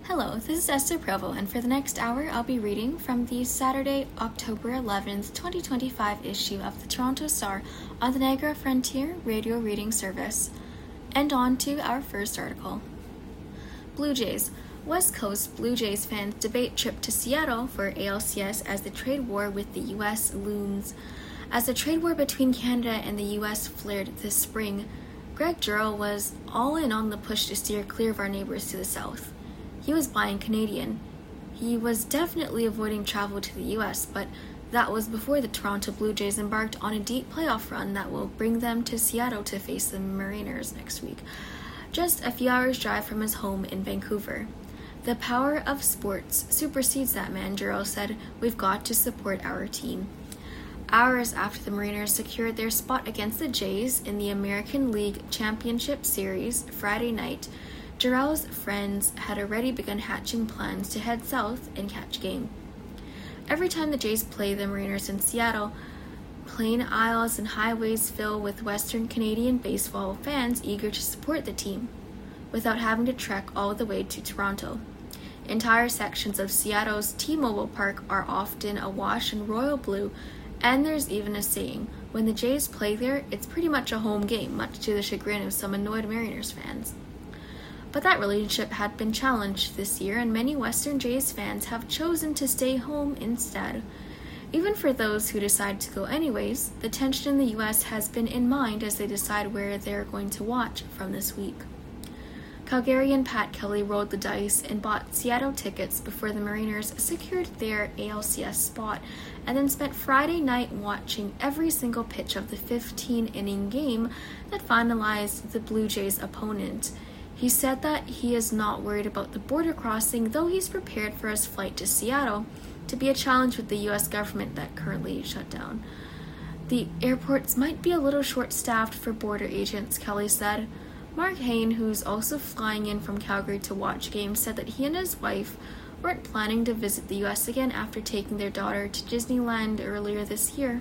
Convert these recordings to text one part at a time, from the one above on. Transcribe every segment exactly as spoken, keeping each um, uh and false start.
Hello, this is Esther Provo, and for the next hour, I'll be reading from the Saturday, October eleventh, twenty twenty-five issue of the Toronto Star on the Niagara Frontier Radio Reading Service. And on to our first article. Blue Jays. West Coast Blue Jays fans debate trip to Seattle for A L C S as the trade war with the U S looms. As the trade war between Canada and the U S flared this spring, Greg Jurrell was all in on the push to steer clear of our neighbors to the south. He was buying Canadian. He was definitely avoiding travel to the U S, but that was before the Toronto Blue Jays embarked on a deep playoff run that will bring them to Seattle to face the Mariners next week, just a few hours' drive from his home in Vancouver. The power of sports supersedes that, man, Jurrell said. We've got to support our team. Hours after the Mariners secured their spot against the Jays in the American League Championship Series Friday night, Jurrell's friends had already begun hatching plans to head south and catch game. Every time the Jays play the Mariners in Seattle, plain aisles and highways fill with Western Canadian baseball fans eager to support the team, without having to trek all the way to Toronto. Entire sections of Seattle's T-Mobile Park are often awash in royal blue, and there's even a saying, when the Jays play there, it's pretty much a home game, much to the chagrin of some annoyed Mariners fans. But that relationship had been challenged this year, and many Western Jays fans have chosen to stay home instead. Even for those who decide to go anyways, the tension in the U S has been in mind as they decide where they're going to watch from this week. Calgarian Pat Kelly rolled the dice and bought Seattle tickets before the Mariners secured their A L C S spot, and then spent Friday night watching every single pitch of the fifteen-inning game that finalized the Blue Jays' opponent. He said that he is not worried about the border crossing, though he's prepared for his flight to Seattle to be a challenge with the U S government that currently shut down. The airports might be a little short-staffed for border agents, Kelly said. Mark Hain, who's also flying in from Calgary to watch games, said that he and his wife weren't planning to visit the U S again after taking their daughter to Disneyland earlier this year.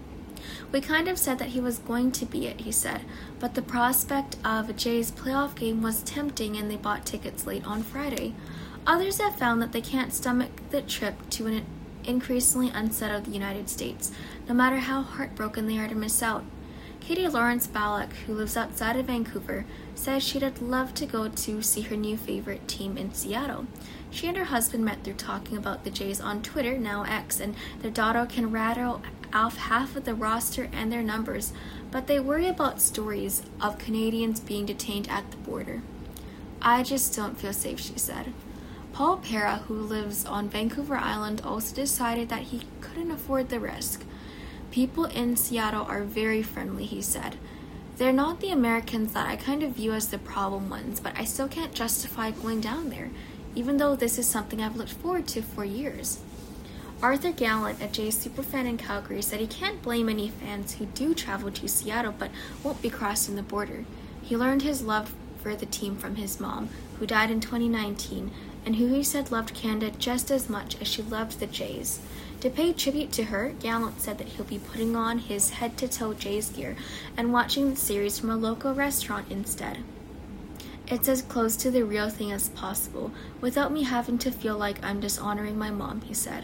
We kind of said that he was going to be it, he said, but the prospect of a Jays playoff game was tempting and they bought tickets late on Friday. Others have found that they can't stomach the trip to an increasingly unsettled United States, no matter how heartbroken they are to miss out. Katie Lawrence Ballack, who lives outside of Vancouver, says she'd love to go to see her new favorite team in Seattle. She and her husband met through talking about the Jays on Twitter, now X, and their daughter can rattle off half of the roster and their numbers, but they worry about stories of Canadians being detained at the border. I just don't feel safe, she said. Paul Pera, who lives on Vancouver Island, also decided that he couldn't afford the risk. People in Seattle are very friendly, he said. They're not the Americans that I kind of view as the problem ones, but I still can't justify going down there, even though this is something I've looked forward to for years. Arthur Gallant, a Jays superfan in Calgary, said he can't blame any fans who do travel to Seattle but won't be crossing the border. He learned his love for the team from his mom, who died in twenty nineteen, and who he said loved Canada just as much as she loved the Jays. To pay tribute to her, Gallant said that he'll be putting on his head-to-toe Jays gear and watching the series from a local restaurant instead. It's as close to the real thing as possible, without me having to feel like I'm dishonoring my mom, he said.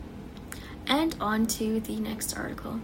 And on to the next article.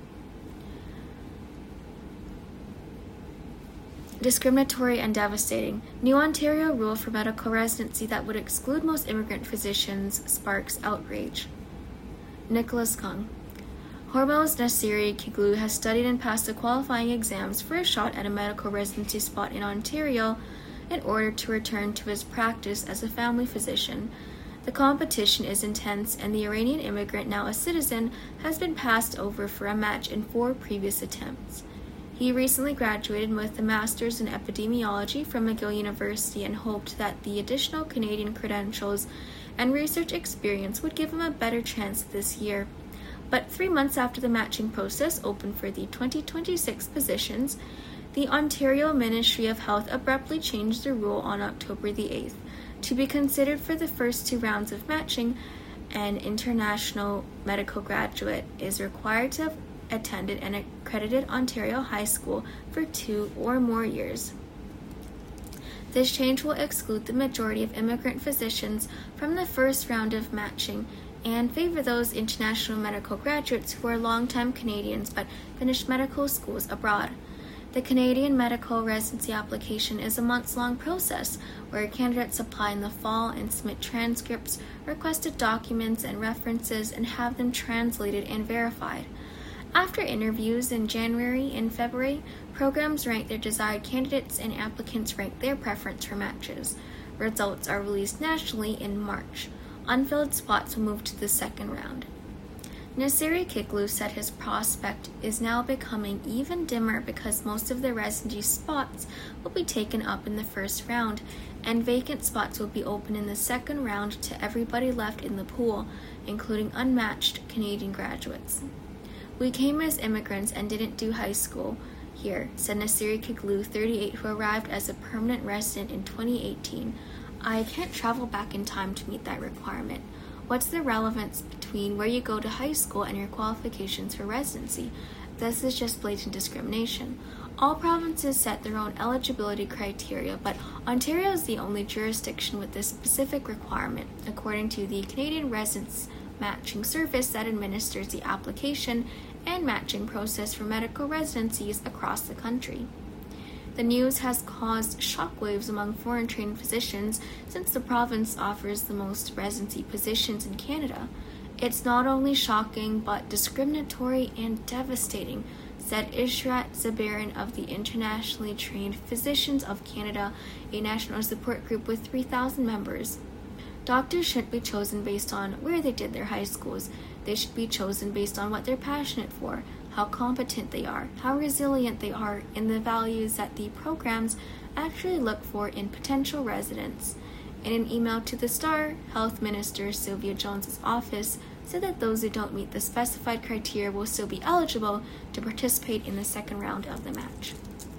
Discriminatory and devastating. New Ontario rule for medical residency that would exclude most immigrant physicians sparks outrage. Nicholas Kung. Hormoz Nassiri Kiglu has studied and passed the qualifying exams for a shot at a medical residency spot in Ontario in order to return to his practice as a family physician. The competition is intense, and the Iranian immigrant, now a citizen, has been passed over for a match in four previous attempts. He recently graduated with a master's in epidemiology from McGill University and hoped that the additional Canadian credentials and research experience would give him a better chance this year. But three months after the matching process opened for the twenty twenty-six positions, the Ontario Ministry of Health abruptly changed the rule on October the eighth. To be considered for the first two rounds of matching, an international medical graduate is required to have attended an accredited Ontario high school for two or more years. This change will exclude the majority of immigrant physicians from the first round of matching and favor those international medical graduates who are longtime Canadians but finished medical schools abroad. The Canadian medical residency application is a months-long process where candidates apply in the fall and submit transcripts, requested documents and references, and have them translated and verified. After interviews in January and February, programs rank their desired candidates and applicants rank their preference for matches. Results are released nationally in March. Unfilled spots will move to the second round. Nasiri Kiglu said his prospect is now becoming even dimmer because most of the residency spots will be taken up in the first round, and vacant spots will be open in the second round to everybody left in the pool, including unmatched Canadian graduates. "We came as immigrants and didn't do high school here," said Nasiri Kiglu, thirty-eight, who arrived as a permanent resident in twenty eighteen. "I can't travel back in time to meet that requirement. What's the relevance between where you go to high school and your qualifications for residency? This is just blatant discrimination. All provinces set their own eligibility criteria, but Ontario is the only jurisdiction with this specific requirement, according to the Canadian Residence Matching Service that administers the application and matching process for medical residencies across the country." The news has caused shockwaves among foreign-trained physicians since the province offers the most residency positions in Canada. "It's not only shocking, but discriminatory and devastating," said Ishrat Zabarin of the Internationally Trained Physicians of Canada, a national support group with three thousand members. "Doctors shouldn't be chosen based on where they did their high schools. They should be chosen based on what they're passionate for, how competent they are, how resilient they are, and the values that the programs actually look for in potential residents." In an email to the Star, Health Minister Sylvia Jones's office said that those who don't meet the specified criteria will still be eligible to participate in the second round of the match.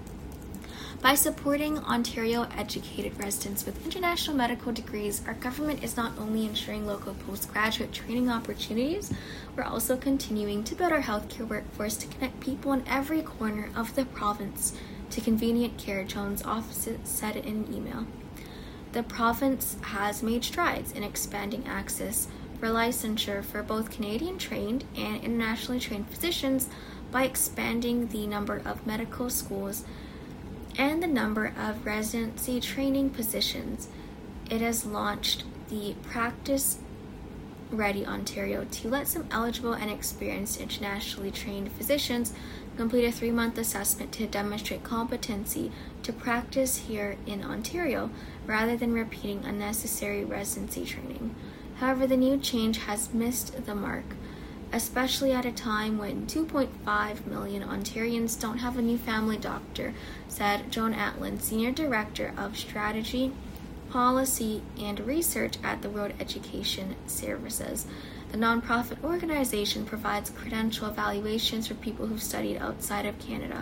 By supporting Ontario-educated residents with international medical degrees, our government is not only ensuring local postgraduate training opportunities, we're also continuing to build our healthcare workforce to connect people in every corner of the province to convenient care, Jones' office said in an email. The province has made strides in expanding access for licensure for both Canadian-trained and internationally trained physicians by expanding the number of medical schools and the number of residency training positions. It has launched the Practice Ready Ontario to let some eligible and experienced internationally trained physicians complete a three-month assessment to demonstrate competency to practice here in Ontario rather than repeating unnecessary residency training. However, the new change has missed the mark, especially at a time when two point five million Ontarians don't have a new family doctor, said Joan Atlin, Senior Director of Strategy, Policy, and Research at the World Education Services. The nonprofit organization provides credential evaluations for people who've studied outside of Canada.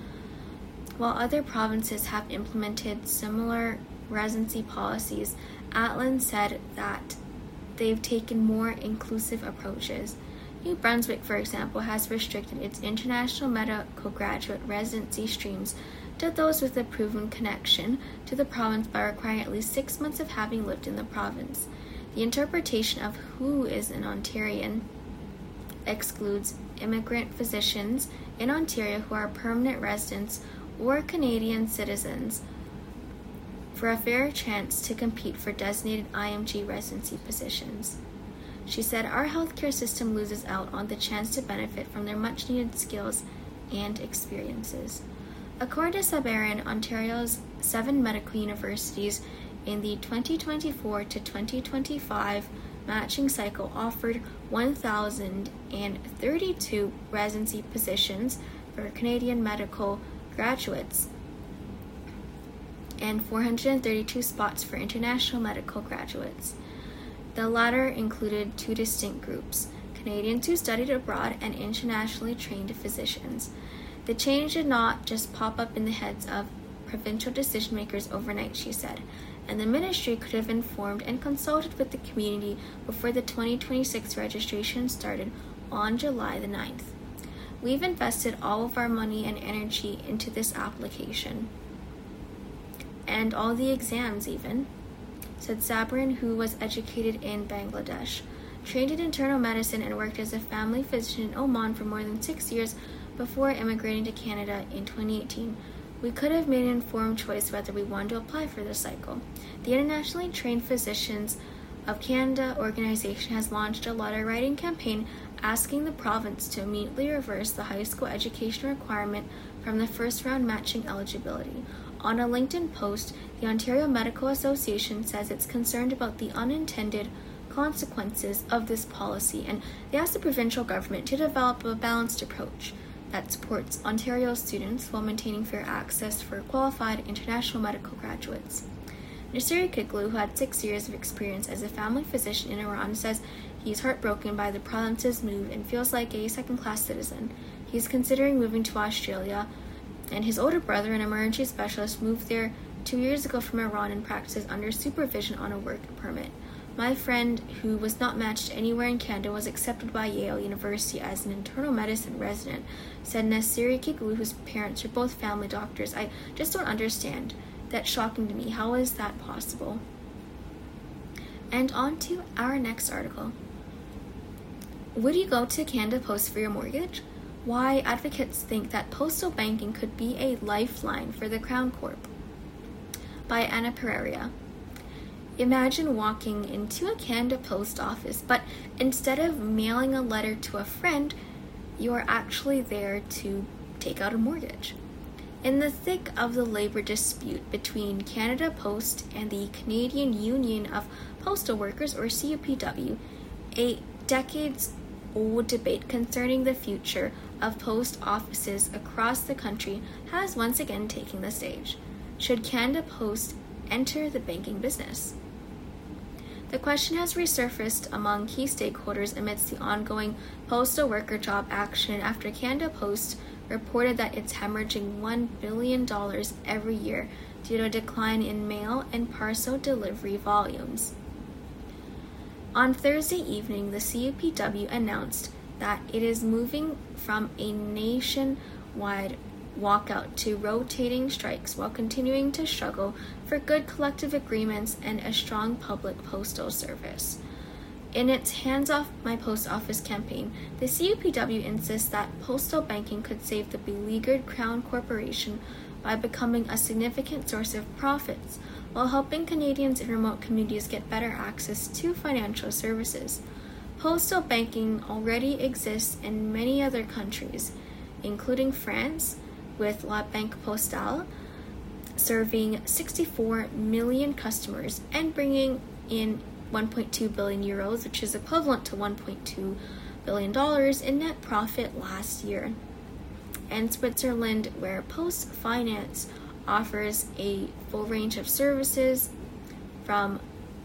While other provinces have implemented similar residency policies, Atlin said that they've taken more inclusive approaches. New Brunswick, for example, has restricted its international medical graduate residency streams to those with a proven connection to the province by requiring at least six months of having lived in the province. The interpretation of who is an Ontarian excludes immigrant physicians in Ontario who are permanent residents or Canadian citizens for a fair chance to compete for designated I M G residency positions. She said, "Our healthcare system loses out on the chance to benefit from their much-needed skills and experiences." According to Zabarin, Ontario's seven medical universities in the twenty twenty-four to twenty twenty-five matching cycle offered one thousand thirty-two residency positions for Canadian medical graduates and four hundred thirty-two spots for international medical graduates. The latter included two distinct groups, Canadians who studied abroad and internationally trained physicians. The change did not just pop up in the heads of provincial decision-makers overnight, she said, and the ministry could have informed and consulted with the community before the twenty twenty-six registration started on July the ninth. "We've invested all of our money and energy into this application," and all the exams even, said Sabrin, who was educated in Bangladesh, trained in internal medicine, and worked as a family physician in Oman for more than six years before immigrating to Canada in twenty eighteen. We could have made an informed choice whether we wanted to apply for this cycle. The Internationally Trained Physicians of Canada organization has launched a letter writing campaign asking the province to immediately reverse the high school education requirement from the first round matching eligibility. On a LinkedIn post, the Ontario Medical Association says it's concerned about the unintended consequences of this policy, and they asked the provincial government to develop a balanced approach that supports Ontario students while maintaining fair access for qualified international medical graduates. Nasiri Kiglu, who had six years of experience as a family physician in Iran, says he's heartbroken by the province's move and feels like a second-class citizen. He's considering moving to Australia, and his older brother, an emergency specialist, moved there two years ago from Iran and practices under supervision on a work permit. My friend, who was not matched anywhere in Canada, was accepted by Yale University as an internal medicine resident, said Nasiri Kiglu, whose parents are both family doctors. I just don't understand. That's shocking to me. How is that possible? And on to our next article. Would you go to Canada Post for your mortgage? Why advocates think that postal banking could be a lifeline for the Crown Corp. By Anna Pereira. Imagine walking into a Canada Post office, but instead of mailing a letter to a friend, you are actually there to take out a mortgage. In the thick of the labor dispute between Canada Post and the Canadian Union of Postal Workers, or C U P W, a decades-old debate concerning the future of post offices across the country has once again taken the stage. Should Canada Post enter the banking business? The question has resurfaced among key stakeholders amidst the ongoing postal worker job action after Canada Post reported that it's hemorrhaging one billion dollars every year due to a decline in mail and parcel delivery volumes. On Thursday evening, the C U P W announced that it is moving from a nationwide walkout to rotating strikes while continuing to struggle for good collective agreements and a strong public postal service. In its Hands Off My Post Office campaign, the C U P W insists that postal banking could save the beleaguered Crown Corporation by becoming a significant source of profits while helping Canadians in remote communities get better access to financial services. Postal banking already exists in many other countries, including France, with La Banque Postale serving sixty-four million customers and bringing in one point two billion euros, which is equivalent to one point two billion dollars in net profit last year. And Switzerland, where Post Finance offers a full range of services from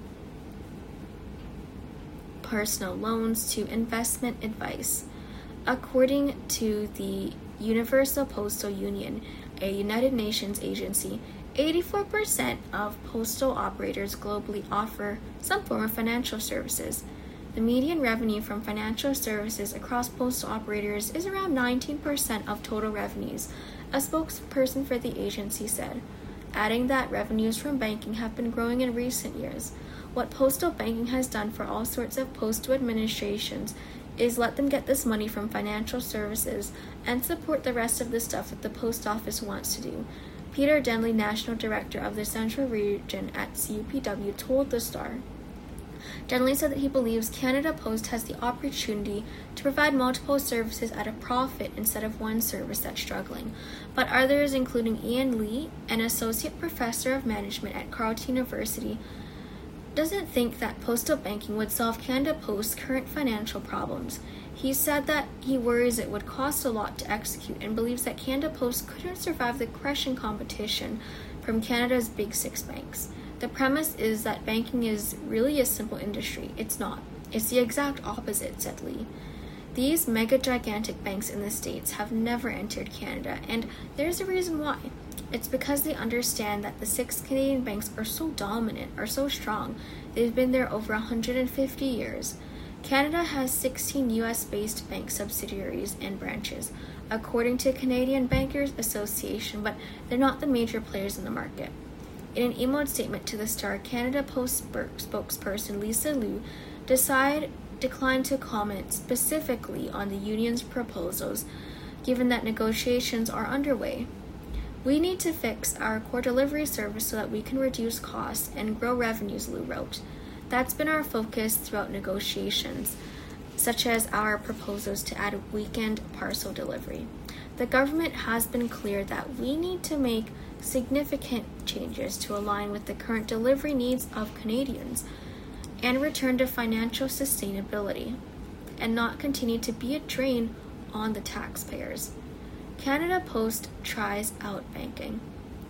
personal loans to investment advice. According to the Universal Postal Union, a United Nations agency, eighty-four percent of postal operators globally offer some form of financial services. The median revenue from financial services across postal operators is around nineteen percent of total revenues, a spokesperson for the agency said, adding that revenues from banking have been growing in recent years. What postal banking has done for all sorts of postal administrations is let them get this money from financial services and support the rest of the stuff that the post office wants to do. Peter Denley, National Director of the Central Region at C U P W, told The Star. Denley said that he believes Canada Post has the opportunity to provide multiple services at a profit instead of one service that's struggling. But others, including Ian Lee, an associate professor of management at Carleton University, doesn't think that postal banking would solve Canada Post's current financial problems. He said that he worries it would cost a lot to execute and believes that Canada Post couldn't survive the crushing competition from Canada's big six banks. The premise is that banking is really a simple industry. It's not. It's the exact opposite, said Lee. These mega gigantic banks in the States have never entered Canada, and there's a reason why. It's because they understand that the six Canadian banks are so dominant, are so strong. They've been there over one hundred fifty years. Canada has sixteen U S-based bank subsidiaries and branches, according to Canadian Bankers Association, but they're not the major players in the market. In an emailed statement to the Star, Canada Post spokesperson Lisa Liu decide, declined to comment specifically on the union's proposals, given that negotiations are underway. We need to fix our core delivery service so that we can reduce costs and grow revenues, Liu wrote. That's been our focus throughout negotiations, such as our proposals to add weekend parcel delivery. The government has been clear that we need to make significant changes to align with the current delivery needs of Canadians and return to financial sustainability and not continue to be a drain on the taxpayers. Canada Post tries out banking.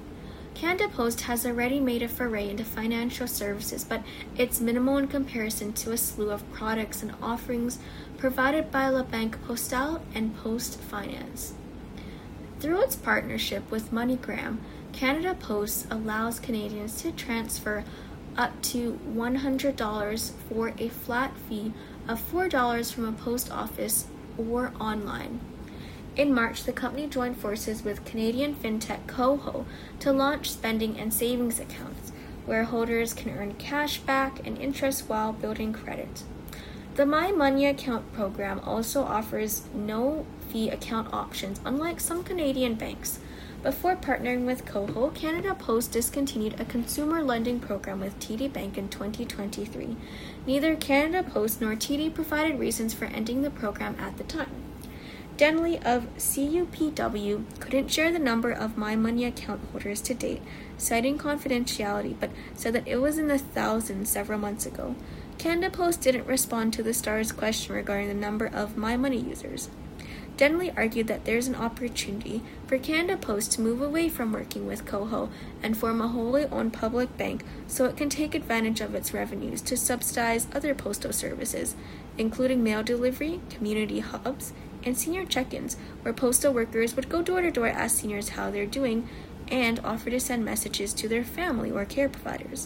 Canada Post has already made a foray into financial services, but it's minimal in comparison to a slew of products and offerings provided by La Banque Postale and Post Finance. Through its partnership with MoneyGram, Canada Post allows Canadians to transfer up to one hundred dollars for a flat fee of four dollars from a post office or online. In March, the company joined forces with Canadian fintech Koho to launch spending and savings accounts, where holders can earn cash back and interest while building credit. The My Money Account program also offers no-fee account options, unlike some Canadian banks. Before partnering with Koho, Canada Post discontinued a consumer lending program with T D Bank in twenty twenty-three. Neither Canada Post nor T D provided reasons for ending the program at the time. Denley of C U P W couldn't share the number of My Money account holders to date, citing confidentiality, but said that it was in the thousands several months ago. Canada Post didn't respond to the Star's question regarding the number of My Money users. Denley argued that there's an opportunity for Canada Post to move away from working with Koho and form a wholly owned public bank so it can take advantage of its revenues to subsidize other postal services, including mail delivery, community hubs, and senior check-ins, where postal workers would go door to door, ask seniors how they're doing, and offer to send messages to their family or care providers.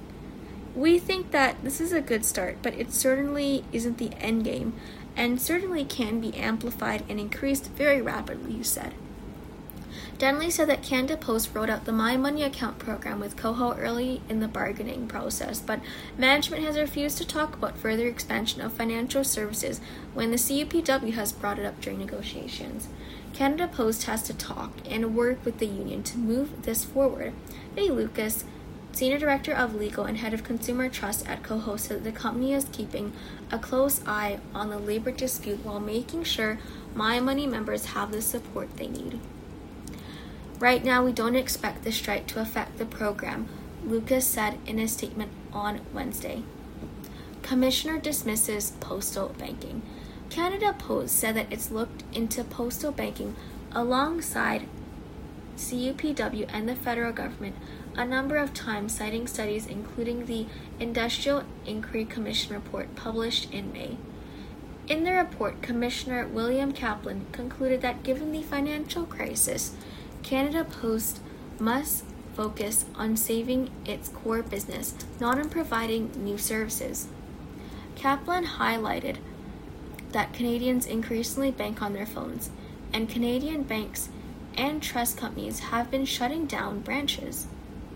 We think that this is a good start, but it certainly isn't the end game, and certainly can be amplified and increased very rapidly, he said. Denley said that Canada Post rolled out the My Money account program with Koho early in the bargaining process, but management has refused to talk about further expansion of financial services when the C U P W has brought it up during negotiations. Canada Post has to talk and work with the union to move this forward. Ray Lucas, Senior Director of Legal and Head of Consumer Trust at Koho, said that the company is keeping a close eye on the labor dispute while making sure My Money members have the support they need. Right now, we don't expect the strike to affect the program, Lucas said in a statement on Wednesday. Commissioner dismisses postal banking. Canada Post said that it's looked into postal banking alongside C U P W and the federal government a number of times, citing studies including the Industrial Inquiry Commission report published in May. In the report, Commissioner William Kaplan concluded that given the financial crisis, Canada Post must focus on saving its core business, not on providing new services. Kaplan highlighted that Canadians increasingly bank on their phones, and Canadian banks and trust companies have been shutting down branches.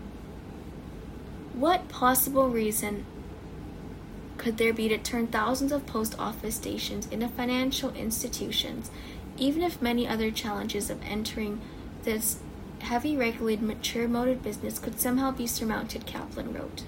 What possible reason could there be to turn thousands of post office stations into financial institutions, even if many other challenges of entering this heavy regulated mature moded business could somehow be surmounted, Kaplan wrote.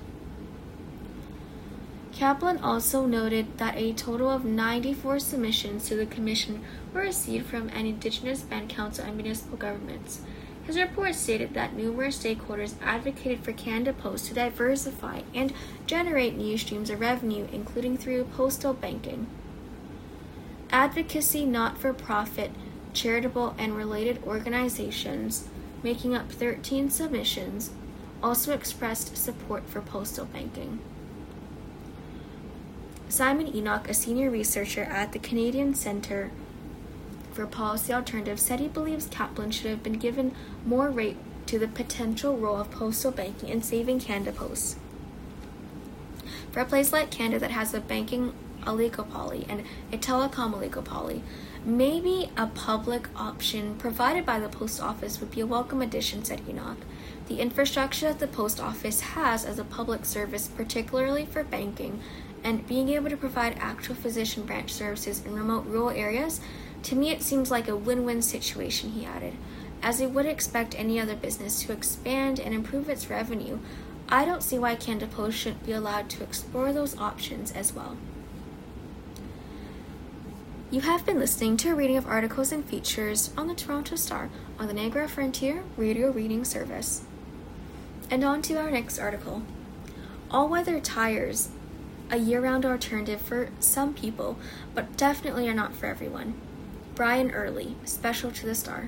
Kaplan also noted that a total of ninety-four submissions to the Commission were received from an Indigenous Band Council and municipal governments. His report stated that numerous stakeholders advocated for Canada Post to diversify and generate new streams of revenue, including through postal banking. Advocacy, not-for-profit, charitable, and related organizations, making up thirteen submissions, also expressed support for postal banking. Simon Enoch, a senior researcher at the Canadian Centre for Policy Alternatives, said he believes Kaplan should have been given more weight to the potential role of postal banking in saving Canada Post. For a place like Canada that has a banking oligopoly and a telecom oligopoly, maybe a public option provided by the post office would be a welcome addition, said Enoch. The infrastructure that the post office has as a public service, particularly for banking, and being able to provide actual physician branch services in remote rural areas, to me it seems like a win-win situation, he added. As we would expect any other business to expand and improve its revenue, I don't see why Canada Post shouldn't be allowed to explore those options as well. You have been listening to a reading of articles and features on the Toronto Star on the Niagara Frontier Radio Reading Service. And on to our next article. All-weather tires, a year-round alternative for some people, but definitely are not for everyone. Brian Early, special to the Star.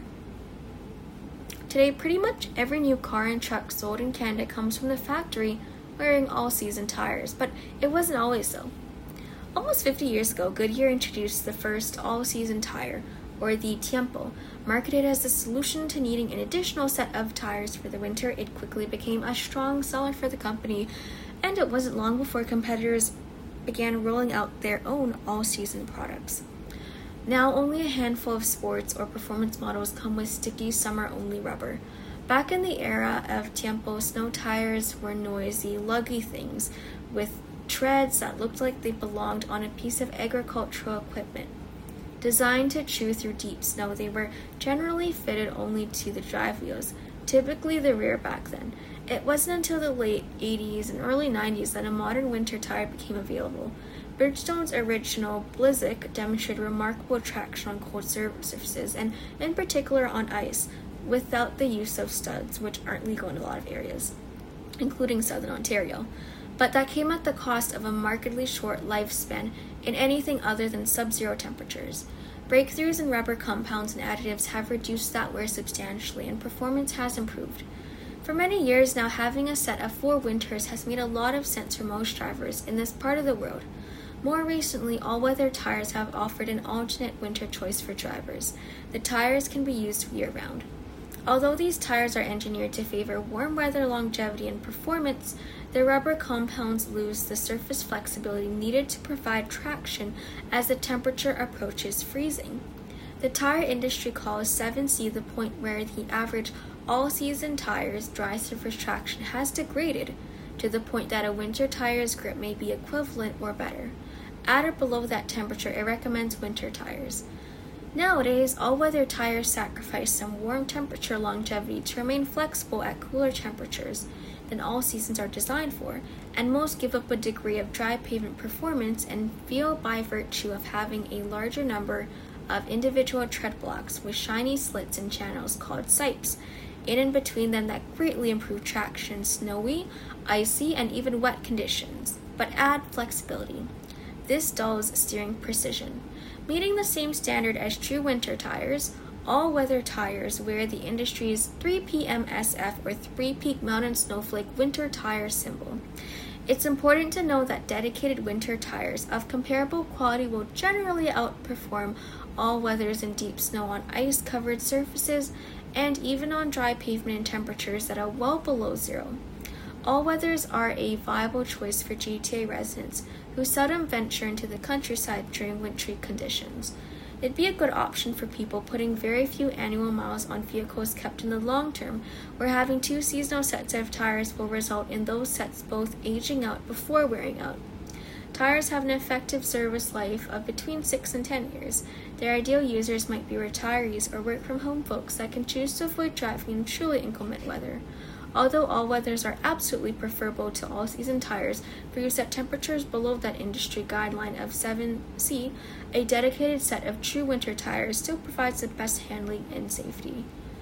Today, pretty much every new car and truck sold in Canada comes from the factory wearing all-season tires, but it wasn't always so. Almost fifty years ago, Goodyear introduced the first all-season tire, or the Tiempo. Marketed as a solution to needing an additional set of tires for the winter, it quickly became a strong seller for the company, and it wasn't long before competitors began rolling out their own all-season products. Now, only a handful of sports or performance models come with sticky summer-only rubber. Back in the era of Tiempo, snow tires were noisy, luggy things with treads that looked like they belonged on a piece of agricultural equipment. Designed to chew through deep snow, they were generally fitted only to the drive wheels, typically the rear back then. It wasn't until the late eighties and early nineties that a modern winter tire became available. Bridgestone's original Blizzak demonstrated remarkable traction on cold surfaces, and in particular on ice, without the use of studs, which aren't legal in a lot of areas, including southern Ontario. But that came at the cost of a markedly short lifespan in anything other than sub-zero temperatures. Breakthroughs in rubber compounds and additives have reduced that wear substantially, and performance has improved. For many years now, having a set of four winters has made a lot of sense for most drivers in this part of the world. More recently, all-weather tires have offered an alternate winter choice for drivers. The tires can be used year-round. Although these tires are engineered to favor warm weather longevity and performance, their rubber compounds lose the surface flexibility needed to provide traction as the temperature approaches freezing. The tire industry calls seven C the point where the average all-season tire's dry surface traction has degraded to the point that a winter tire's grip may be equivalent or better. At or below that temperature, it recommends winter tires. Nowadays, all-weather tires sacrifice some warm temperature longevity to remain flexible at cooler temperatures than all seasons are designed for, and most give up a degree of dry pavement performance and feel by virtue of having a larger number of individual tread blocks with shiny slits and channels called sipes in and between them that greatly improve traction in snowy, icy, and even wet conditions, but add flexibility. This dulls steering precision. Meeting the same standard as true winter tires, all-weather tires wear the industry's three P M S F or three-peak mountain snowflake winter tire symbol. It's important to know that dedicated winter tires of comparable quality will generally outperform all-weathers in deep snow on ice-covered surfaces and even on dry pavement in temperatures that are well below zero. All-weathers are a viable choice for G T A residents who seldom venture into the countryside during wintry conditions. It'd be a good option for people putting very few annual miles on vehicles kept in the long term, where having two seasonal sets of tires will result in those sets both aging out before wearing out. Tires have an effective service life of between six and ten years. Their ideal users might be retirees or work-from-home folks that can choose to avoid driving in truly inclement weather. Although all-weathers are absolutely preferable to all-season tires for use at temperatures below that industry guideline of seven C, a dedicated set of true winter tires still provides the best handling and safety.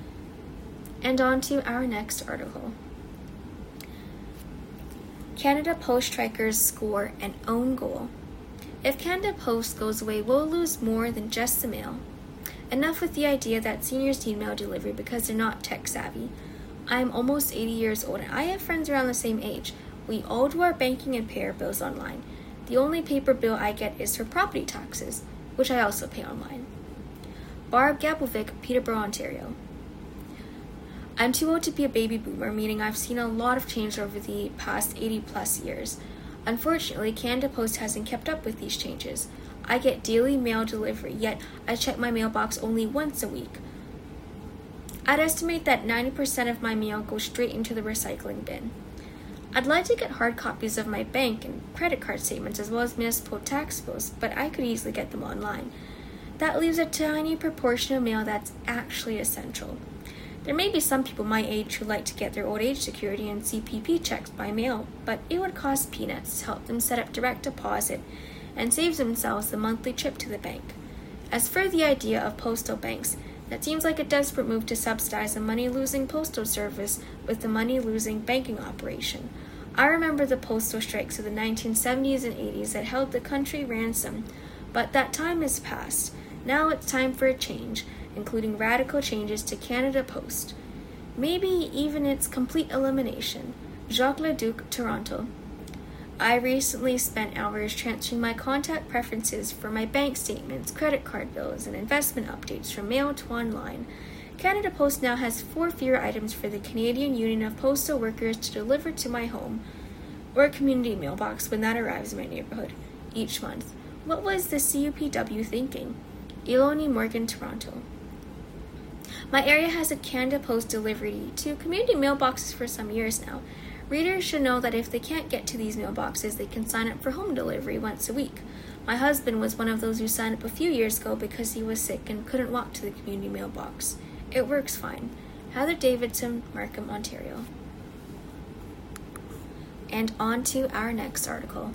And on to our next article. Canada Post strikers score an own goal. If Canada Post goes away, we'll lose more than just the mail. Enough with the idea that seniors need mail delivery because they're not tech-savvy. I'm almost eighty years old and I have friends around the same age. We all do our banking and pay our bills online. The only paper bill I get is for property taxes, which I also pay online. Barb Gablevic, Peterborough, Ontario. I'm too old to be a baby boomer, meaning I've seen a lot of change over the past eighty plus years. Unfortunately, Canada Post hasn't kept up with these changes. I get daily mail delivery, yet I check my mailbox only once a week. I'd estimate that ninety percent of my mail goes straight into the recycling bin. I'd like to get hard copies of my bank and credit card statements as well as municipal tax bills, but I could easily get them online. That leaves a tiny proportion of mail that's actually essential. There may be some people my age who like to get their old age security and C P P checks by mail, but it would cost peanuts to help them set up direct deposit and save themselves the monthly trip to the bank. As for the idea of postal banks, that seems like a desperate move to subsidize a money-losing postal service with the money-losing banking operation. I remember the postal strikes of the nineteen seventies and eighties that held the country ransom, but that time has passed. Now it's time for a change, including radical changes to Canada Post. Maybe even its complete elimination. Jacques Leduc, Toronto. I recently spent hours transferring my contact preferences for my bank statements, credit card bills, and investment updates from mail to online. Canada Post now has four fewer items for the Canadian Union of Postal Workers to deliver to my home or community mailbox when that arrives in my neighborhood each month. What was the C U P W thinking? Eloni Morgan, Toronto. My area has a Canada Post delivery to community mailboxes for some years now. Readers should know that if they can't get to these mailboxes, they can sign up for home delivery once a week. My husband was one of those who signed up a few years ago because he was sick and couldn't walk to the community mailbox. It works fine. Heather Davidson, Markham, Ontario. And on to our next article.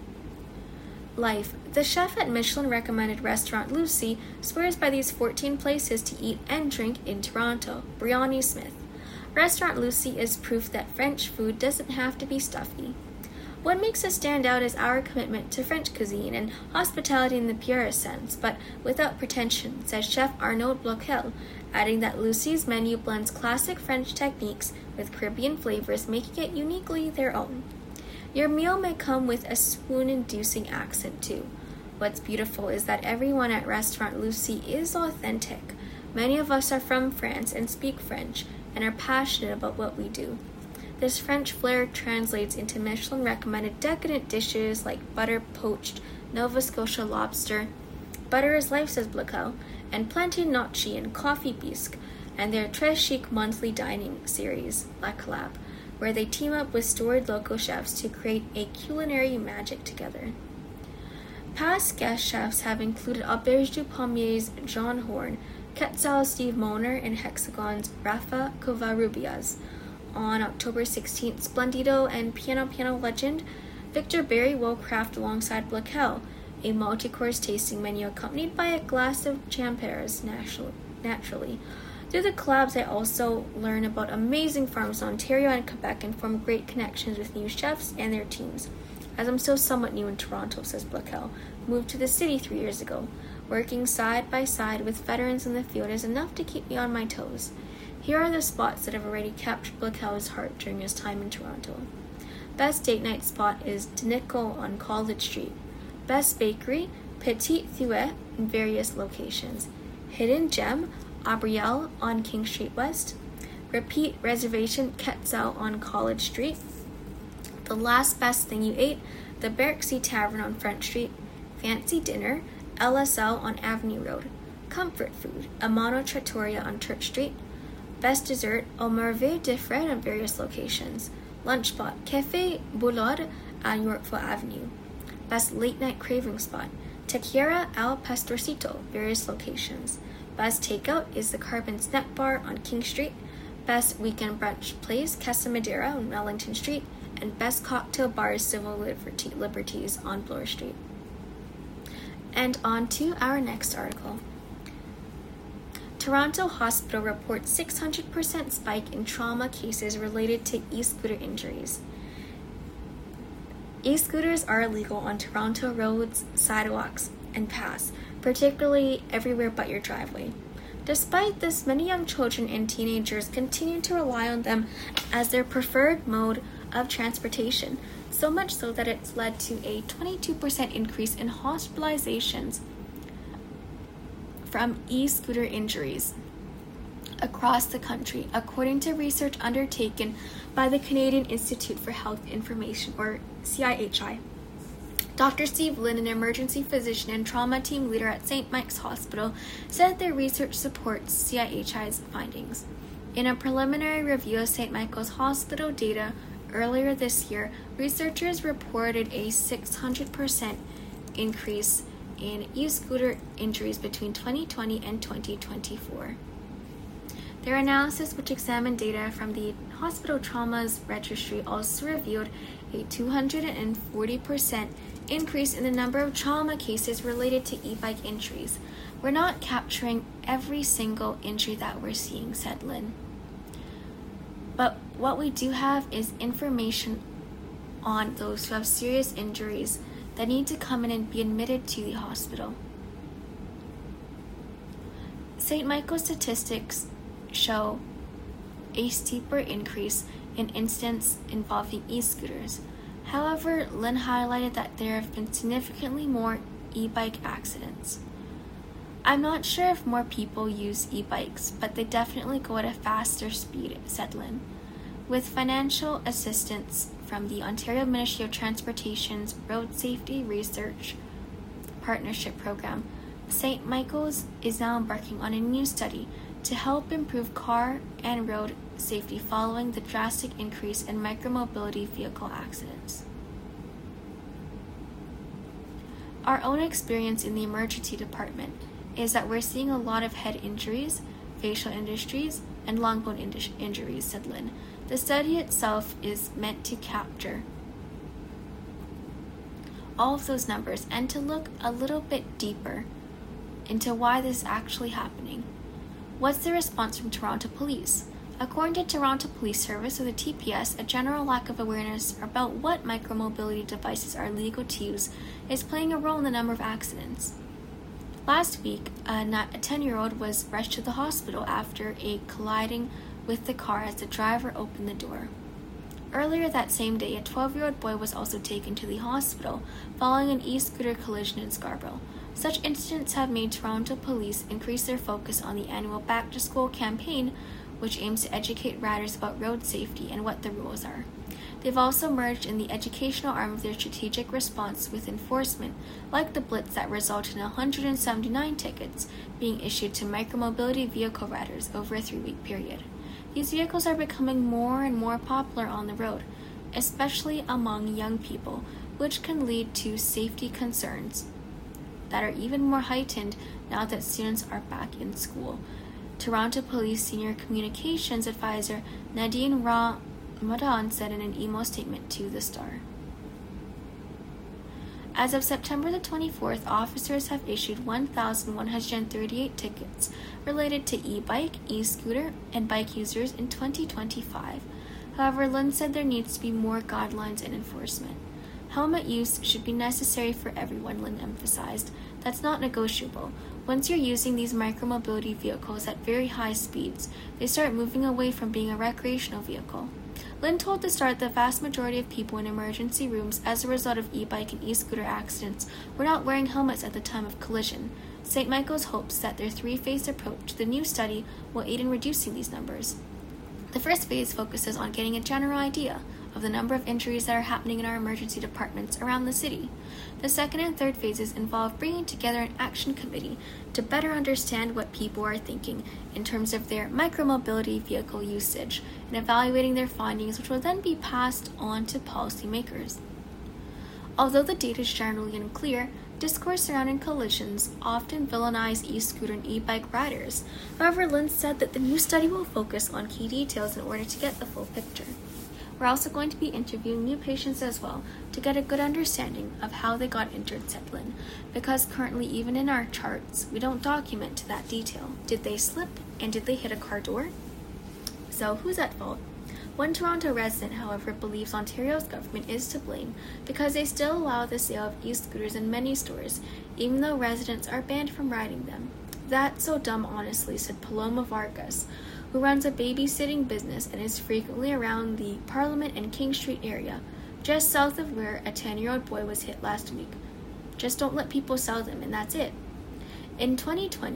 Life. The chef at Michelin-recommended restaurant Lucy swears by these fourteen places to eat and drink in Toronto. Brianni Smith. Restaurant Lucy is proof that French food doesn't have to be stuffy. What makes us stand out is our commitment to French cuisine and hospitality in the purest sense, but without pretension, says Chef Arnaud Bloquel, adding that Lucy's menu blends classic French techniques with Caribbean flavors, making it uniquely their own. Your meal may come with a swoon-inducing accent too. What's beautiful is that everyone at Restaurant Lucy is authentic. Many of us are from France and speak French, and are passionate about what we do. This French flair translates into Michelin-recommended decadent dishes like butter poached Nova Scotia lobster, butter is life, says Bloquel, and plantain gnocchi and coffee bisque, and their très chic monthly dining series, La Collab, where they team up with storied local chefs to create a culinary magic together. Past guest chefs have included Auberge du Pommier's John Horn, Quetzal's Steve Moner, and Hexagon's Rafa Covarrubias. On October sixteenth, Splendido and Piano Piano legend Victor Barry will craft alongside Bloquel a multi-course tasting menu accompanied by a glass of champers naturally. Through the collabs, I also learn about amazing farms in Ontario and Quebec and form great connections with new chefs and their teams. As I'm still somewhat new in Toronto, says Bloquel, moved to the city three years ago. Working side by side with veterans in the field is enough to keep me on my toes. Here are the spots that have already captured Bloquel's heart during his time in Toronto. Best date night spot is Denico on College Street. Best bakery, Petit Thuet in various locations. Hidden gem, Abrielle on King Street West. Repeat reservation, Quetzal on College Street. The last best thing you ate, the Berksea Tavern on Front Street. Fancy dinner, L S L on Avenue Road. Comfort food, Amano Trattoria on Church Street. Best dessert, Au Merveille de Fred on various locations. Lunch spot, Café Boulard on Yorkville Avenue. Best late night craving spot, Tequiera al Pastorcito, various locations. Best takeout is the Carbon Snack Bar on King Street. Best weekend brunch place, Casa Madera on Wellington Street. And best cocktail bar is Civil Liberty, Liberties on Bloor Street. And on to our next article. Toronto Hospital reports six hundred percent spike in trauma cases related to e-scooter injuries. E-scooters are illegal on Toronto roads, sidewalks, and paths, particularly everywhere but your driveway. Despite this, many young children and teenagers continue to rely on them as their preferred mode of transportation, so much so that it's led to a twenty-two percent increase in hospitalizations from e-scooter injuries across the country, according to research undertaken by the Canadian Institute for Health Information, or C I H I. Doctor Steve Lin, an emergency physician and trauma team leader at Saint Mike's Hospital, said their research supports C I H I's findings. In a preliminary review of Saint Michael's Hospital data earlier this year, researchers reported a six hundred percent increase in e-scooter injuries between twenty twenty and twenty twenty-four. Their analysis, which examined data from the Hospital Traumas Registry, also revealed a two hundred forty percent increase in the number of trauma cases related to e-bike injuries. We're not capturing every single injury that we're seeing, said Lin. But what we do have is information on those who have serious injuries that need to come in and be admitted to the hospital. Saint Michael's statistics show a steeper increase in incidents involving e-scooters. However, Lin highlighted that there have been significantly more e-bike accidents. I'm not sure if more people use e-bikes, but they definitely go at a faster speed, said Lin. With financial assistance from the Ontario Ministry of Transportation's Road Safety Research Partnership Program, Saint Michael's is now embarking on a new study to help improve car and road safety following the drastic increase in micromobility vehicle accidents. Our own experience in the emergency department is that we're seeing a lot of head injuries, facial injuries, and long bone in- injuries, said Lin. The study itself is meant to capture all of those numbers and to look a little bit deeper into why this is actually happening. What's the response from Toronto Police? According to Toronto Police Service, or the T P S, a general lack of awareness about what micromobility devices are legal to use is playing a role in the number of accidents. Last week, a ten-year-old was rushed to the hospital after a colliding with the car as the driver opened the door. Earlier that same day, a twelve-year-old boy was also taken to the hospital following an e-scooter collision in Scarborough. Such incidents have made Toronto Police increase their focus on the annual Back to School campaign, which aims to educate riders about road safety and what the rules are. They've also merged in the educational arm of their strategic response with enforcement, like the blitz that resulted in one hundred seventy-nine tickets being issued to micromobility vehicle riders over a three-week period. These vehicles are becoming more and more popular on the road, especially among young people, which can lead to safety concerns that are even more heightened now that students are back in school. Toronto Police Senior Communications Advisor Nadine Ramadan said in an email statement to The Star. As of September the twenty-fourth, officers have issued one thousand one hundred thirty-eight tickets related to e-bike, e-scooter, and bike users in twenty twenty-five. However, Lin said there needs to be more guidelines and enforcement. Helmet use should be necessary for everyone, Lin emphasized. That's not negotiable. Once you're using these micromobility vehicles at very high speeds, they start moving away from being a recreational vehicle. Lin told The Star that the vast majority of people in emergency rooms as a result of e-bike and e-scooter accidents were not wearing helmets at the time of collision. Saint Michael's hopes that their three-phase approach to the new study will aid in reducing these numbers. The first phase focuses on getting a general idea of the number of injuries that are happening in our emergency departments around the city. The second and third phases involve bringing together an action committee to better understand what people are thinking in terms of their micromobility vehicle usage and evaluating their findings, which will then be passed on to policymakers. Although the data is generally unclear, discourse surrounding collisions often villainize e-scooter and e-bike riders. However, Lin said that the new study will focus on key details in order to get the full picture. We're also going to be interviewing new patients as well to get a good understanding of how they got injured, said Lin, because currently even in our charts, we don't document to that detail. Did they slip and did they hit a car door? So who's at fault? One Toronto resident, however, believes Ontario's government is to blame because they still allow the sale of e-scooters in many stores, even though residents are banned from riding them. That's so dumb, honestly, said Paloma Vargas, who runs a babysitting business and is frequently around the Parliament and King Street area, just south of where a ten-year-old boy was hit last week. Just don't let people sell them, and that's it. In twenty twenty,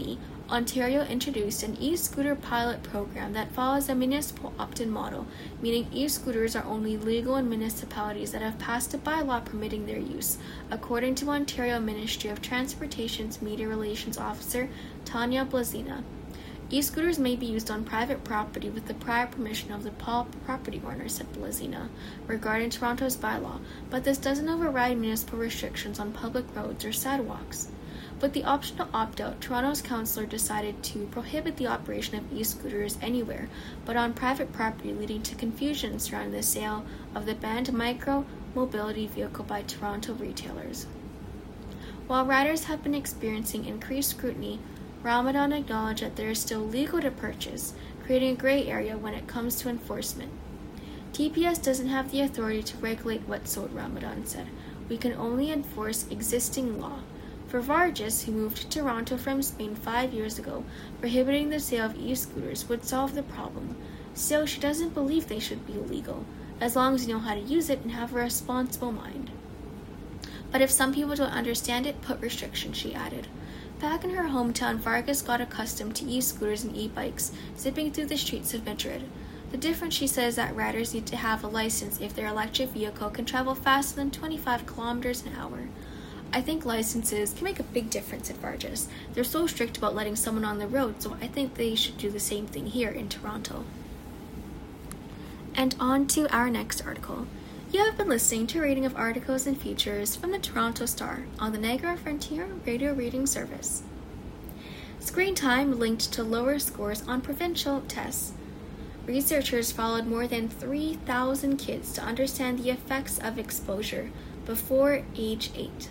Ontario introduced an e-scooter pilot program that follows a municipal opt-in model, meaning e-scooters are only legal in municipalities that have passed a bylaw permitting their use, according to Ontario Ministry of Transportation's Media Relations Officer, Tanya Blazina. E-scooters may be used on private property with the prior permission of the property owner, said Blazina, regarding Toronto's bylaw, but this doesn't override municipal restrictions on public roads or sidewalks. With the option to opt out, Toronto's councillor decided to prohibit the operation of e-scooters anywhere but on private property, leading to confusion surrounding the sale of the banned micro-mobility vehicle by Toronto retailers. While riders have been experiencing increased scrutiny, Ramadan acknowledged that they are still legal to purchase, creating a gray area when it comes to enforcement. T P S doesn't have the authority to regulate what's sold, Ramadan said. We can only enforce existing law. For Vargas, who moved to Toronto from Spain five years ago, prohibiting the sale of e-scooters would solve the problem. Still, she doesn't believe they should be illegal, as long as you know how to use it and have a responsible mind. But if some people don't understand it, put restrictions, she added. Back in her hometown, Vargas got accustomed to e-scooters and e-bikes, zipping through the streets of Madrid. The difference, she says, is that riders need to have a license if their electric vehicle can travel faster than twenty-five kilometers an hour. I think licenses can make a big difference at Vargas. They're so strict about letting someone on the road, so I think they should do the same thing here in Toronto. And on to our next article. You have been listening to a reading of articles and features from the Toronto Star on the Niagara Frontier Radio Reading Service. Screen time linked to lower scores on provincial tests. Researchers followed more than three thousand kids to understand the effects of exposure before age eight.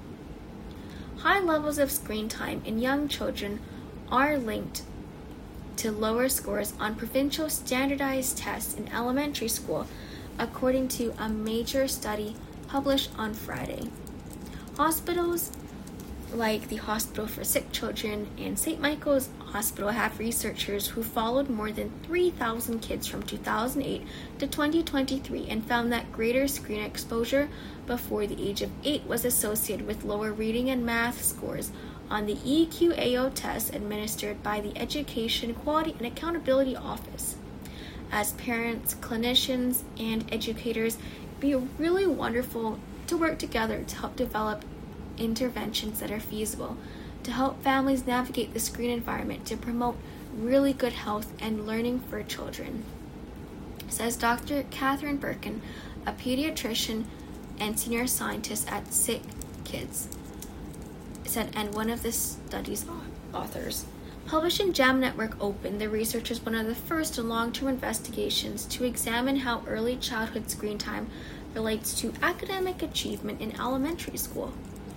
High levels of screen time in young children are linked to lower scores on provincial standardized tests in elementary school, according to a major study published on Friday. Hospitals like the Hospital for Sick Children and Saint Michael's Hospital have researchers who followed more than three thousand kids from two thousand eight to twenty twenty-three and found that greater screen exposure before the age of eight was associated with lower reading and math scores on the E Q A O test administered by the Education Quality and Accountability Office. As parents, clinicians, and educators, it'd be really wonderful to work together to help develop interventions that are feasible, to help families navigate the screen environment to promote really good health and learning for children, says Doctor Catherine Birkin, a pediatrician and senior scientist at Sick Kids, said, and one of the study's authors. Published in Jam Network Open, the research is one of the first long-term investigations to examine how early childhood screen time relates to academic achievement in elementary school.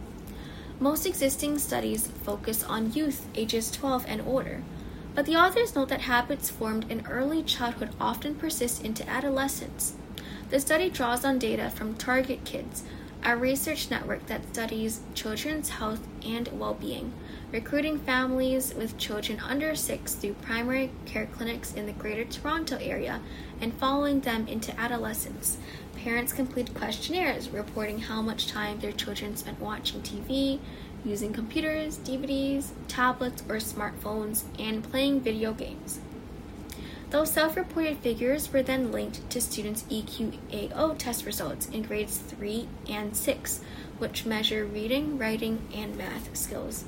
Most existing studies focus on youth ages twelve and older, but the authors note that habits formed in early childhood often persist into adolescence. The study draws on data from Target Kids, a research network that studies children's health and well-being, recruiting families with children under six through primary care clinics in the Greater Toronto Area and following them into adolescence. Parents complete questionnaires reporting how much time their children spent watching T V, using computers, D V Ds, tablets, or smartphones, and playing video games. Those self-reported figures were then linked to students' E Q A O test results in grades three and six, which measure reading, writing, and math skills.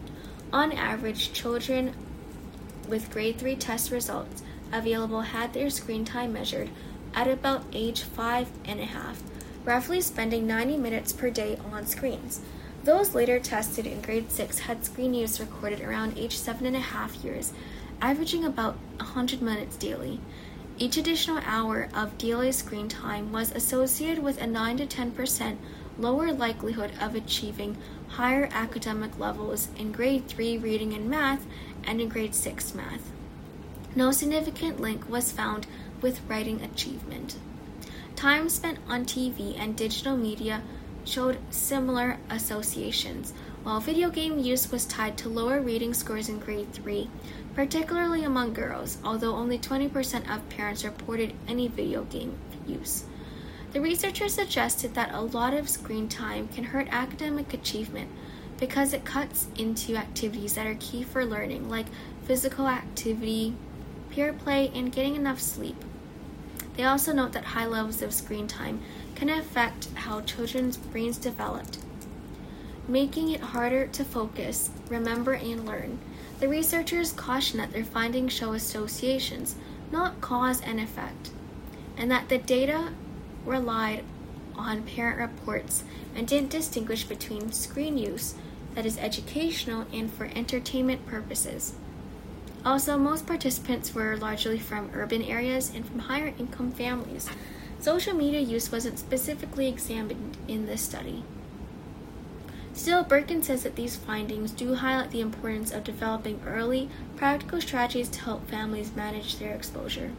On average, children with grade three test results available had their screen time measured at about age five and a half, roughly spending ninety minutes per day on screens. Those later tested in grade six had screen use recorded around age seven and a half years, averaging about one hundred minutes daily. Each additional hour of daily screen time was associated with a nine to ten percent lower likelihood of achieving higher academic levels in grade three reading and math and in grade six math. No significant link was found with writing achievement. Time spent on T V and digital media showed similar associations, while video game use was tied to lower reading scores in grade three, particularly among girls, although only twenty percent of parents reported any video game use. The researchers suggested that a lot of screen time can hurt academic achievement, because it cuts into activities that are key for learning, like physical activity, peer play, and getting enough sleep. They also note that high levels of screen time can affect how children's brains develop, making it harder to focus, remember, and learn. The researchers caution that their findings show associations, not cause and effect, and that the data relied on parent reports and didn't distinguish between screen use that is educational and for entertainment purposes. Also, most participants were largely from urban areas and from higher income families. Social media use wasn't specifically examined in this study. Still, Birkin says that these findings do highlight the importance of developing early, practical strategies to help families manage their exposure.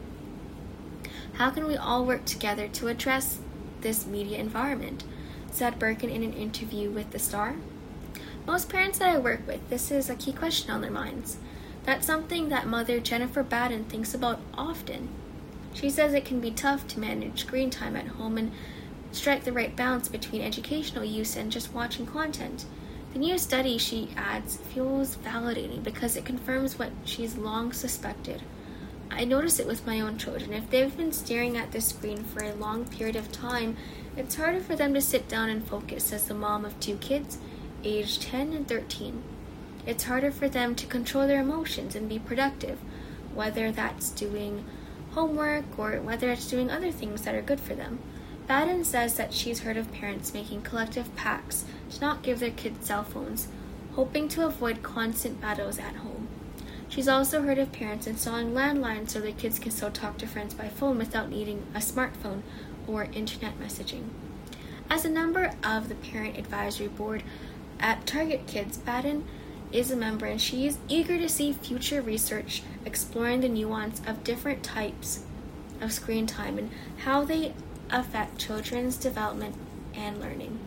How can we all work together to address this media environment? Said Birkin in an interview with The Star. Most parents that I work with, this is a key question on their minds. That's something that mother Jennifer Baden thinks about often. She says it can be tough to manage screen time at home and strike the right balance between educational use and just watching content. The new study, she adds, feels validating because it confirms what she's long suspected. I notice it with my own children. If they've been staring at the screen for a long period of time, it's harder for them to sit down and focus. As the mom of two kids, aged ten and thirteen, it's harder for them to control their emotions and be productive, whether that's doing homework or whether it's doing other things that are good for them. Baden says that she's heard of parents making collective pacts to not give their kids cell phones, hoping to avoid constant battles at home. She's also heard of parents installing landlines so their kids can still talk to friends by phone without needing a smartphone or internet messaging. As a member of the Parent Advisory Board at Target Kids, Baden is a member, and she is eager to see future research exploring the nuance of different types of screen time and how they affect children's development and learning.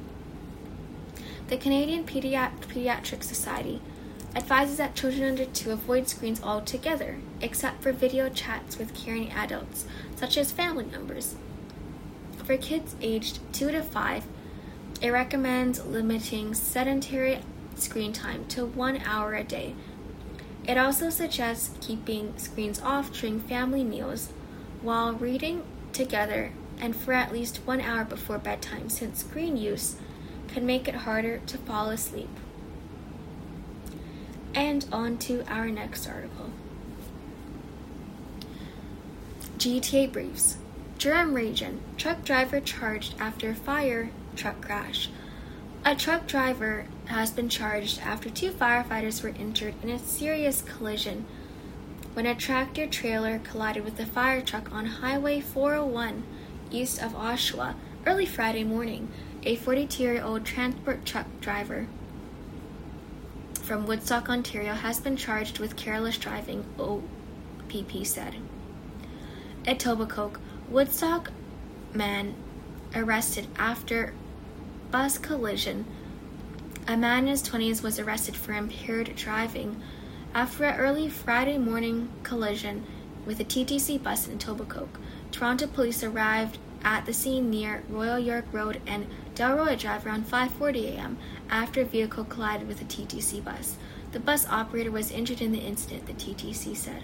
The Canadian Pediat- Pediatric Society advises that children under two avoid screens altogether, except for video chats with caring adults, such as family members. For kids aged two to five, it recommends limiting sedentary screen time to one hour a day. It also suggests keeping screens off during family meals while reading together and for at least one hour before bedtime, since screen use can make it harder to fall asleep. And on to our next article. G T A briefs. Durham region, truck driver charged after fire truck crash. A truck driver has been charged after two firefighters were injured in a serious collision when a tractor trailer collided with a fire truck on Highway four oh one east of Oshawa early Friday morning. A forty-two-year-old transport truck driver from Woodstock, Ontario, has been charged with careless driving, O P P said. Etobicoke, Woodstock man arrested after bus collision. A man in his twenties was arrested for impaired driving after an early Friday morning collision with a T T C bus in Etobicoke. Toronto police arrived at the scene near Royal York Road and Delroy Drive around five forty a.m. after a vehicle collided with a T T C bus. The bus operator was injured in the incident, the T T C said.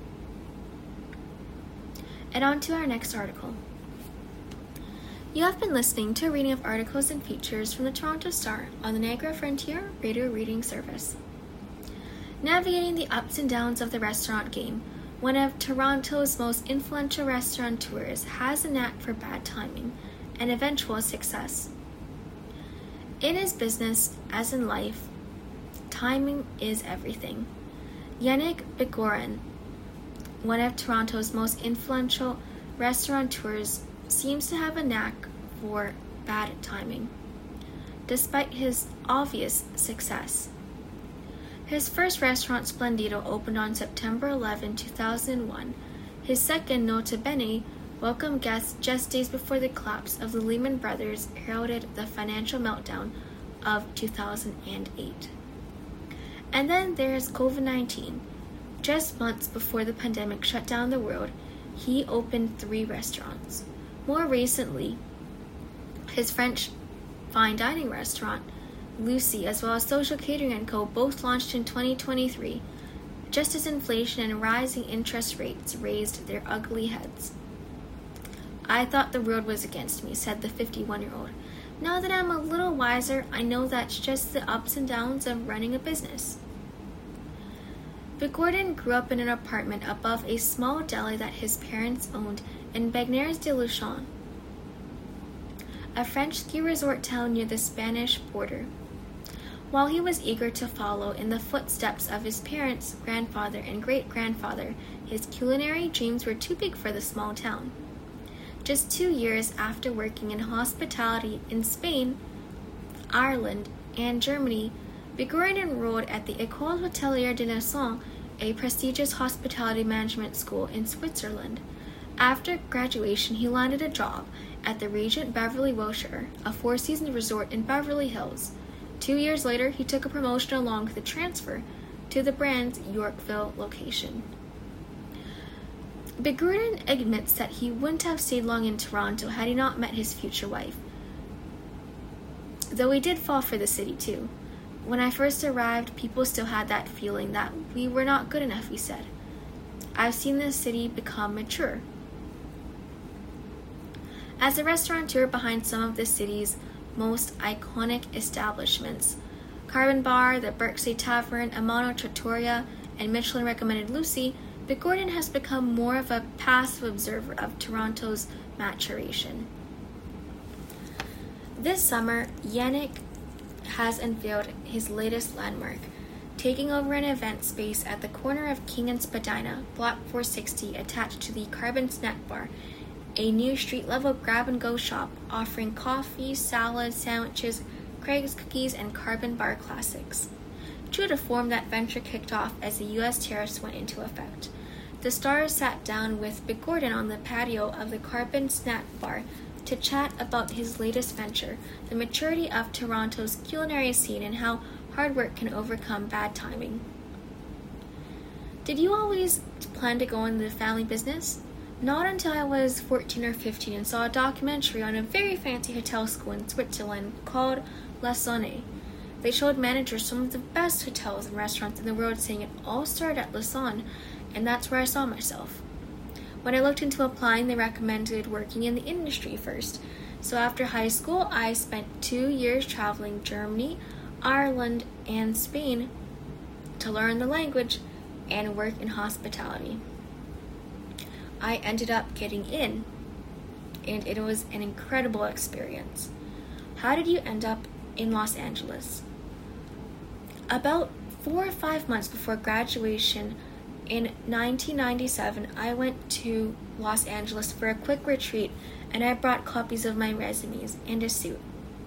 And on to our next article. You have been listening to a reading of articles and features from the Toronto Star on the Niagara Frontier Radio Reading Service. Navigating the ups and downs of the restaurant game, one of Toronto's most influential restaurateurs has a knack for bad timing and eventual success. In his business, as in life, timing is everything. Yannick Begorin, one of Toronto's most influential restaurateurs, seems to have a knack for bad timing, despite his obvious success. His first restaurant, Splendido, opened on September eleventh, two thousand one. His second, Nota Bene, welcomed guests just days before the collapse of the Lehman Brothers heralded the financial meltdown of two thousand eight. And then there's COVID nineteen. Just months before the pandemic shut down the world, he opened three restaurants. More recently, his French fine dining restaurant, Lucy, as well as Social Catering and Co. both launched in twenty twenty-three, just as inflation and rising interest rates raised their ugly heads. I thought the world was against me, said the fifty-one-year-old. Now that I'm a little wiser, I know that's just the ups and downs of running a business. Bigorton grew up in an apartment above a small deli that his parents owned in Bagneres-de-Luchon, a French ski resort town near the Spanish border. While he was eager to follow in the footsteps of his parents, grandfather, and great-grandfather, his culinary dreams were too big for the small town. Just two years after working in hospitality in Spain, Ireland, and Germany, Bigorton enrolled at the École Hôtelière de Lausanne, a prestigious hospitality management school in Switzerland. After graduation, he landed a job at the Regent Beverly Wilshire, a four-season resort in Beverly Hills. Two years later, he took a promotion along with the transfer to the brand's Yorkville location. Bigorton admits that he wouldn't have stayed long in Toronto had he not met his future wife, though he did fall for the city too. When I first arrived, people still had that feeling that we were not good enough, he said. I've seen this city become mature. As a restaurateur behind some of the city's most iconic establishments, Carbon Bar, the Berksey Tavern, Amano Trattoria, and Michelin-recommended Lucy, Bigorton has become more of a passive observer of Toronto's maturation. This summer, Yannick has unveiled his latest landmark, taking over an event space at the corner of King and Spadina, Block four sixty, attached to the Carbon Snack Bar, a new street-level grab-and-go shop offering coffee, salad, sandwiches, Craig's cookies, and Carbon Bar classics. True to form, that venture kicked off as the U S tariffs went into effect. The stars sat down with Bigorton on the patio of the Carbon Snack Bar to chat about his latest venture, the maturity of Toronto's culinary scene, and how hard work can overcome bad timing. Did you always plan to go into the family business? Not until I was fourteen or fifteen and saw a documentary on a very fancy hotel school in Switzerland called Lausanne. They showed managers some of the best hotels and restaurants in the world, saying it all started at Lausanne, and that's where I saw myself. When I looked into applying, they recommended working in the industry first. So after high school, I spent two years traveling Germany, Ireland, and Spain to learn the language and work in hospitality. I ended up getting in, and it was an incredible experience. How did you end up in Los Angeles? About four or five months before graduation in nineteen ninety-seven, I went to Los Angeles for a quick retreat, and I brought copies of my resumes and a suit.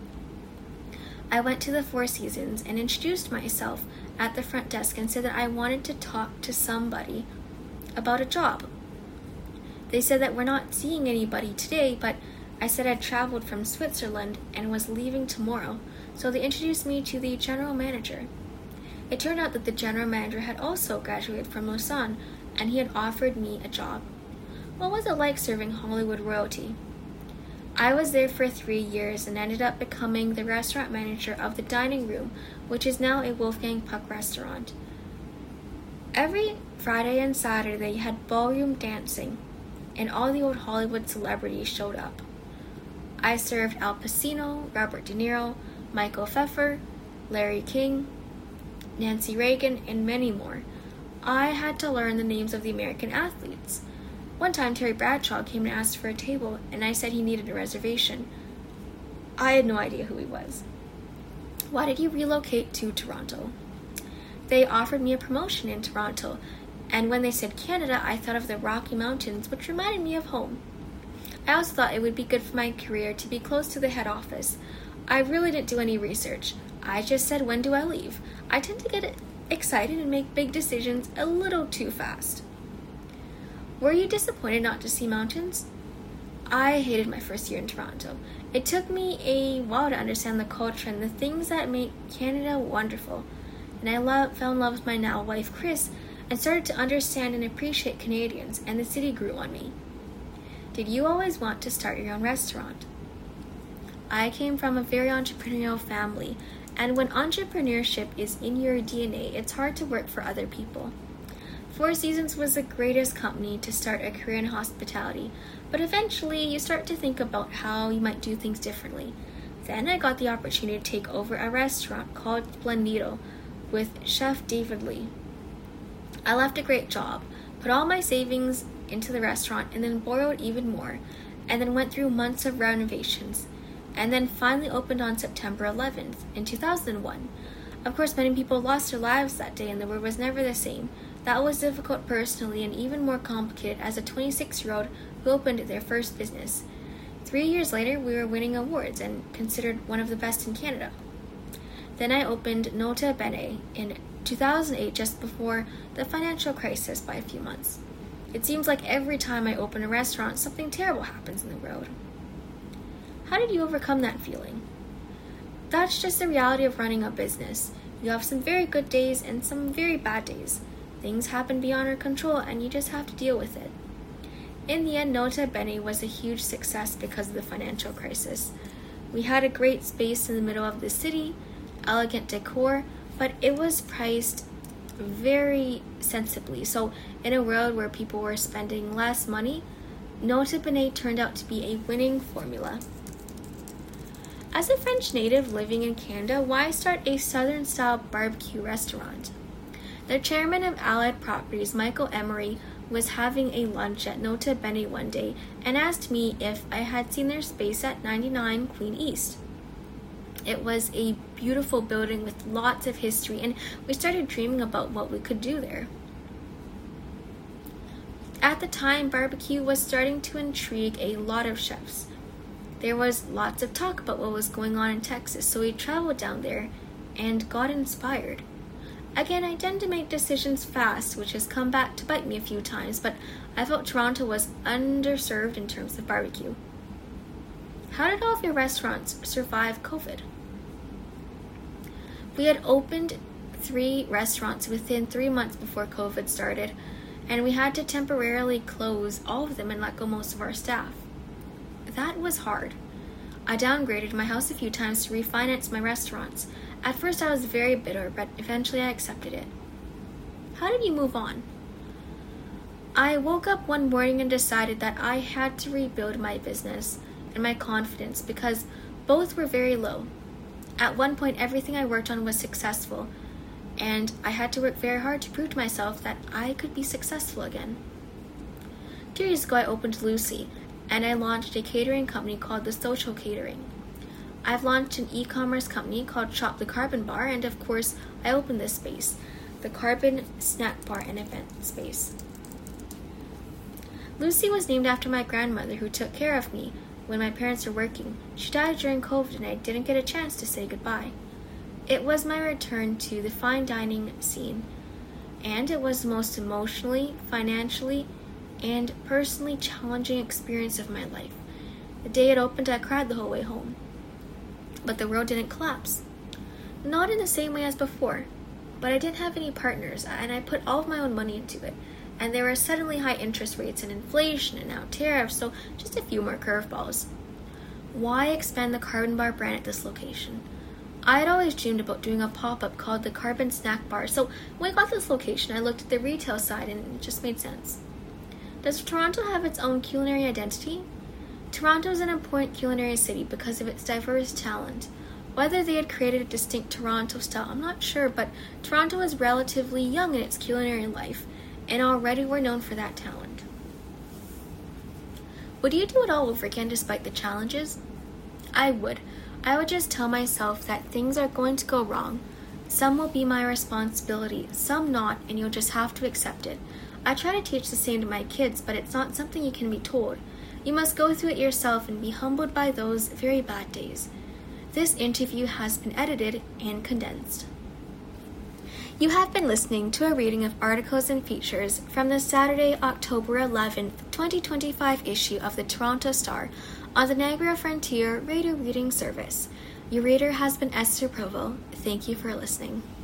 I went to the Four Seasons and introduced myself at the front desk and said that I wanted to talk to somebody about a job. They said that we're not seeing anybody today, but I said I'd traveled from Switzerland and was leaving tomorrow, so they introduced me to the general manager. It turned out that the general manager had also graduated from Lausanne, and he had offered me a job. What was it like serving Hollywood royalty? I was there for three years and ended up becoming the restaurant manager of the dining room, which is now a Wolfgang Puck restaurant. Every Friday and Saturday they had ballroom dancing, and all the old Hollywood celebrities showed up. I served Al Pacino, Robert De Niro, Michael Pfeiffer, Larry King, Nancy Reagan, and many more. I had to learn the names of the American athletes. One time, Terry Bradshaw came and asked for a table, and I said he needed a reservation. I had no idea who he was. Why did you relocate to Toronto? They offered me a promotion in Toronto, and when they said Canada, I thought of the Rocky Mountains, which reminded me of home. I also thought it would be good for my career to be close to the head office. I really didn't do any research. I just said, when do I leave? I tend to get excited and make big decisions a little too fast. Were you disappointed not to see mountains? I hated my first year in Toronto. It took me a while to understand the culture and the things that make Canada wonderful. And I love, fell in love with my now wife, Chris, and started to understand and appreciate Canadians, and the city grew on me. Did you always want to start your own restaurant? I came from a very entrepreneurial family, And when entrepreneurship is in your D N A, it's hard to work for other people. Four Seasons was the greatest company to start a career in hospitality, but eventually you start to think about how you might do things differently. Then I got the opportunity to take over a restaurant called Splendido with Chef David Lee. I left a great job, put all my savings into the restaurant, and then borrowed even more, and then went through months of renovations, and then finally opened on September eleventh in two thousand one. Of course, many people lost their lives that day, and the world was never the same. That was difficult personally and even more complicated as a twenty-six-year-old who opened their first business. Three years later, we were winning awards and considered one of the best in Canada. Then I opened Nota Bene in two thousand eight, just before the financial crisis by a few months. It seems like every time I open a restaurant, something terrible happens in the world. How did you overcome that feeling? That's just the reality of running a business. You have some very good days and some very bad days. Things happen beyond our control and you just have to deal with it. In the end, Nota Bene was a huge success because of the financial crisis. We had a great space in the middle of the city, elegant decor, but it was priced very sensibly. So in a world where people were spending less money, Nota Bene turned out to be a winning formula. As a French native living in Canada, why start a Southern-style barbecue restaurant? The chairman of Allied Properties, Michael Emery, was having a lunch at Nota Bene one day and asked me if I had seen their space at ninety-nine Queen East. It was a beautiful building with lots of history, and we started dreaming about what we could do there. At the time, barbecue was starting to intrigue a lot of chefs. There was lots of talk about what was going on in Texas, so we traveled down there and got inspired. Again, I tend to make decisions fast, which has come back to bite me a few times, but I felt Toronto was underserved in terms of barbecue. How did all of your restaurants survive COVID? We had opened three restaurants within three months before COVID started, and we had to temporarily close all of them and let go most of our staff. That was hard. I downgraded my house a few times to refinance my restaurants. At first I was very bitter, but eventually I accepted it. How did you move on? I woke up one morning and decided that I had to rebuild my business and my confidence because both were very low. At one point, everything I worked on was successful, and I had to work very hard to prove to myself that I could be successful again. Two years ago, I opened Lucy, and I launched a catering company called The Social Catering. I've launched an e-commerce company called Shop the Carbon Bar, and of course, I opened this space, the Carbon Snack Bar and Event Space. Lucy was named after my grandmother who took care of me when my parents were working. She died during COVID and I didn't get a chance to say goodbye. It was my return to the fine dining scene, and it was the most emotionally, financially, and personally challenging experience of my life. The day it opened, I cried the whole way home. But the world didn't collapse. Not in the same way as before, but I didn't have any partners, and I put all of my own money into it. And there were suddenly high interest rates and inflation and now tariffs, so just a few more curveballs. Why expand the Carbon Bar brand at this location? I had always dreamed about doing a pop-up called the Carbon Snack Bar, so when I got this location, I looked at the retail side and it just made sense. Does Toronto have its own culinary identity? Toronto is an important culinary city because of its diverse talent. Whether they had created a distinct Toronto style, I'm not sure, but Toronto is relatively young in its culinary life, and already we're known for that talent. Would you do it all over again despite the challenges? I would. I would just tell myself that things are going to go wrong. Some will be my responsibility, some not, and you'll just have to accept it. I try to teach the same to my kids, but it's not something you can be told. You must go through it yourself and be humbled by those very bad days. This interview has been edited and condensed. You have been listening to a reading of articles and features from the Saturday, October eleventh, twenty twenty-five issue of the Toronto Star on the Niagara Frontier Radio Reading Service. Your reader has been Esther Provo. Thank you for listening.